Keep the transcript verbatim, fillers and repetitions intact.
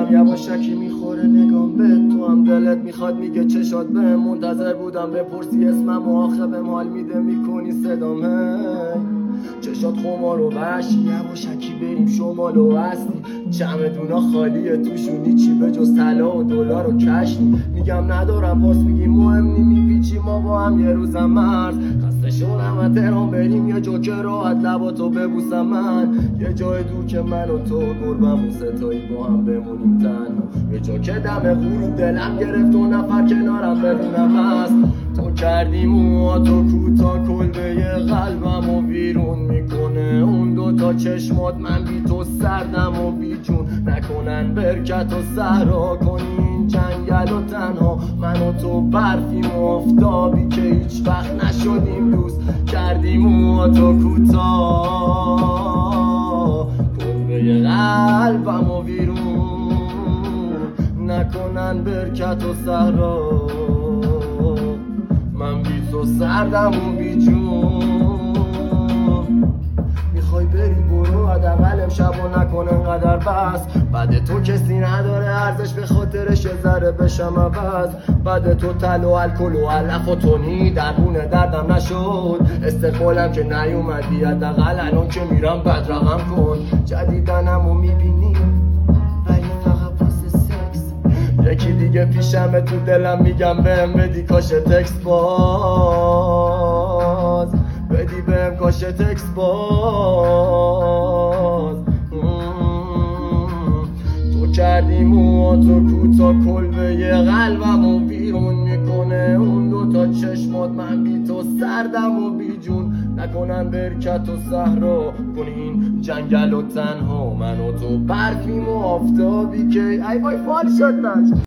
دلم یواشکی میخوره نگام به تو هم دلت میخواد میگه چشات به منتظر بودم بپرسی اسمم و آخه بهم حال میده میکنی صدامه چشات خمار و وحشی یواشکی بریم شمال و هستی چمدونا خالیه توشونی چی به جز طلا و دلار و کشتی میگم ندارم باز میگی مهم نی میپیچی ما با هم یه روزم مرز خسته شدم و تهران بریم یه جا که راحت لباتو ببوسم من یه جای دور که من و تو گربم و ستایی با هم بمونیم تنها یه جا که دم غروب دلم گرفت و نفر کنارم بدونم هست تو کردی موهاتو کوتاه کلبه قلبم و بیرون میکنه اون دوتا چشمات من بی تو سردم و بی جون نکنن برکت و صحرا کنی این جنگل و تنها من و تو برفیم و آفتابی که هیچ وقت نشدیم دوست کردی موهاتو کوتاه کلبه قلبم و بیرون نکنن برکت و صحرا من بی تو سردم و بی جون میخوای بری برو حداقل امشب و نکن انقدر بس بعد تو کسی نداره ارزش به خاطرش یه ذره بشم عوض بعد تو تل و الکل و علف و تونی دربونه دردم نشد استقبالم که نیومدی حداقل الان که میرم بد رقم کن جدیدنم و میبینی ولی فقط واسه سکس یکی دیگه پیشمه تو دلم میگم بهم بدی کاش تکس باز بدی بهم کاش تکس باز تو کردی موهاتو کوتاه کلبه قلبم و بیرون میکنه اون دوتا چشمات من بی تو سردم و بی جون نکنن برکت و صحرا کنی این جنگل و تنها من و تو برفیم و آفتابی که ای وای فال شد